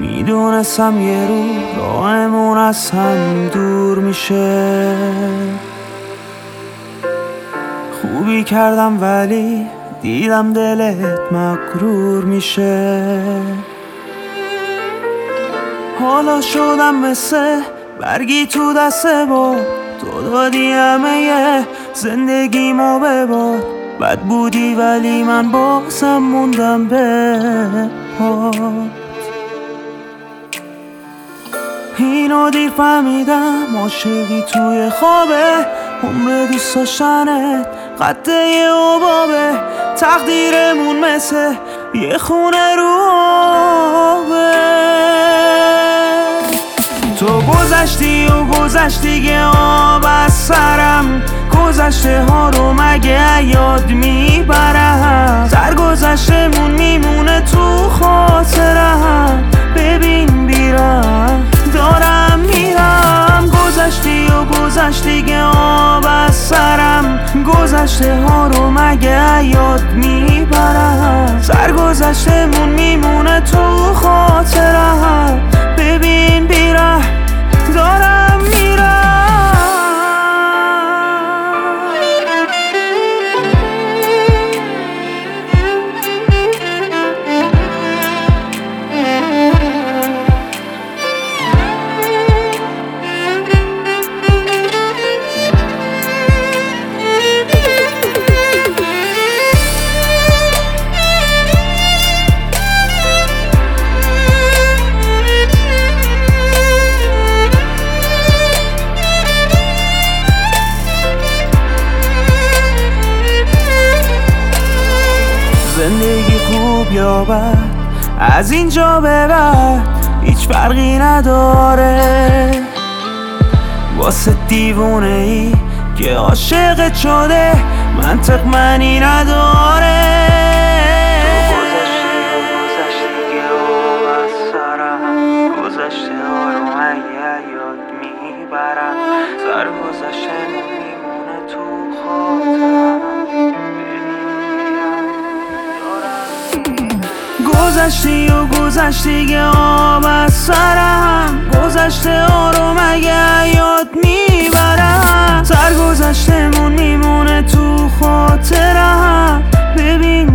میدونستم یه رو راهمون از هم دور میشه. خوبی کردم ولی دیدم دلت مغرور میشه. حالا شدم مثل برگی تو دست با تو دادی همه زندگیمو به باد. بد بودی ولی من بازم موندم به پات. اینو دیر فهمیدم عاشقی توی خوابه. عمر دوست داشتنت قطعه عبابه. تقدیرمون مثل یه خونه رو آبه. تو گذشتی و گذشتی که آب از سرم. گذشته ها رو مگه یاد میبرم. سرگذشتمون میمونه تو خاطرم. ببین بیرم دارم میرم. گذشتی و گذشتی که آب از سرم. گذشته ها رو مگه یاد میبرم. سرگذشتمون میمونه تو خاطرم. ببین بیرم دارم میرم. زندگی خوب یا بد از اینجا به بعد هیچ فرقی نداره. واسه دیوونه ای که عاشقت شده منطق معنی نداره. گذشتی که آب از سرم. گذشته ها رو مگه یاد میبرم. سرگذشتمون میمونه تو خاطرم. گذشتی و گذشتی که آب از سرم. گذشته ها رو مگه یاد میبرم. سرگذشتمون میمونه تو خاطرم. ببین